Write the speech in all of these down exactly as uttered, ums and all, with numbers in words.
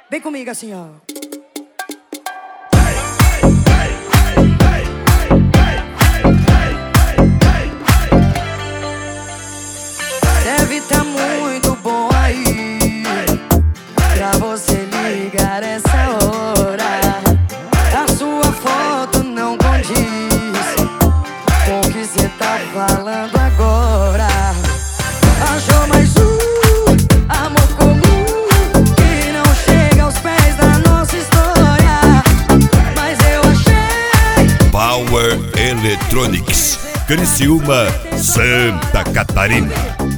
Vem comigo assim, ó. Deve tá muito bom aí pra você ligar essa hora. A sua foto não condiz com o que cê tá falando agora. Achou mais um amor comum que não chega aos pés da nossa história. Mas eu achei Power Electronics, Criciúma, Santa Catarina.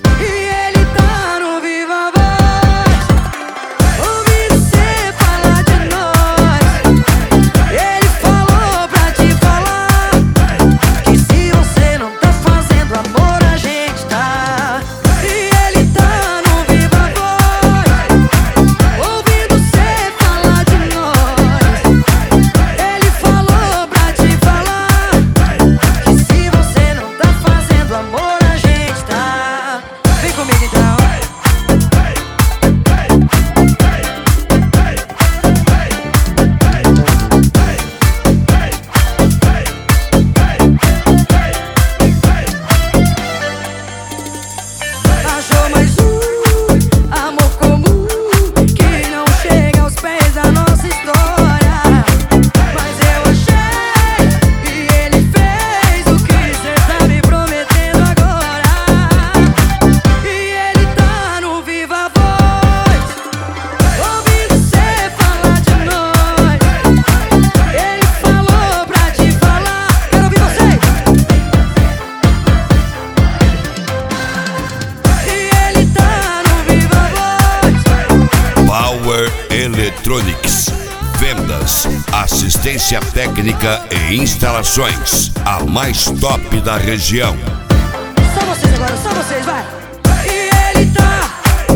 Electronics, vendas, assistência técnica e instalações, a mais top da região. Só vocês agora, só vocês, vai! E ele tá...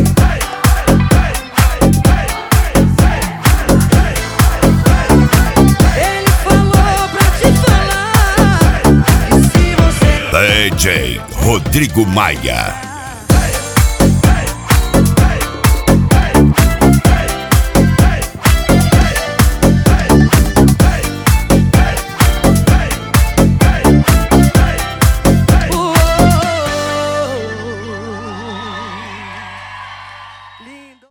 Ele falou pra te falar que se você... D J Rodrigo Maia.